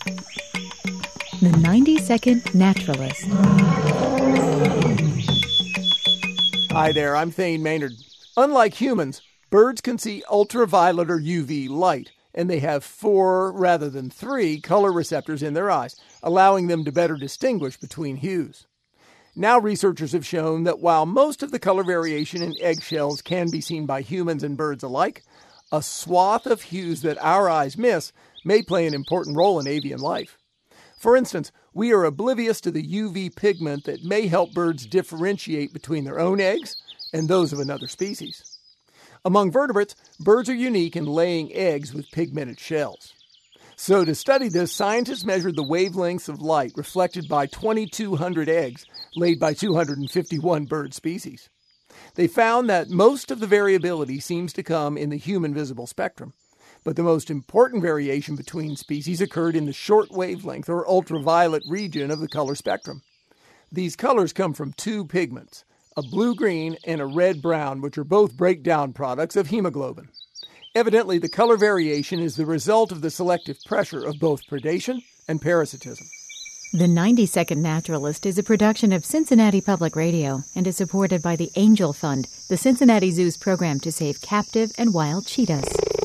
The 90-Second Naturalist. Hi there, I'm Thane Maynard. Unlike humans, birds can see ultraviolet or UV light, and they have 4 rather than 3 color receptors in their eyes, allowing them to better distinguish between hues. Now researchers have shown that while most of the color variation in eggshells can be seen by humans and birds alike, a swath of hues that our eyes miss may play an important role in avian life. For instance, we are oblivious to the UV pigment that may help birds differentiate between their own eggs and those of another species. Among vertebrates, birds are unique in laying eggs with pigmented shells. So to study this, scientists measured the wavelengths of light reflected by 2,200 eggs laid by 251 bird species. They found that most of the variability seems to come in the human visible spectrum, but the most important variation between species occurred in the short wavelength or ultraviolet region of the color spectrum. These colors come from 2 pigments, a blue-green and a red-brown, which are both breakdown products of hemoglobin. Evidently, the color variation is the result of the selective pressure of both predation and parasitism. The 90-Second Naturalist is a production of Cincinnati Public Radio and is supported by the Angel Fund, the Cincinnati Zoo's program to save captive and wild cheetahs.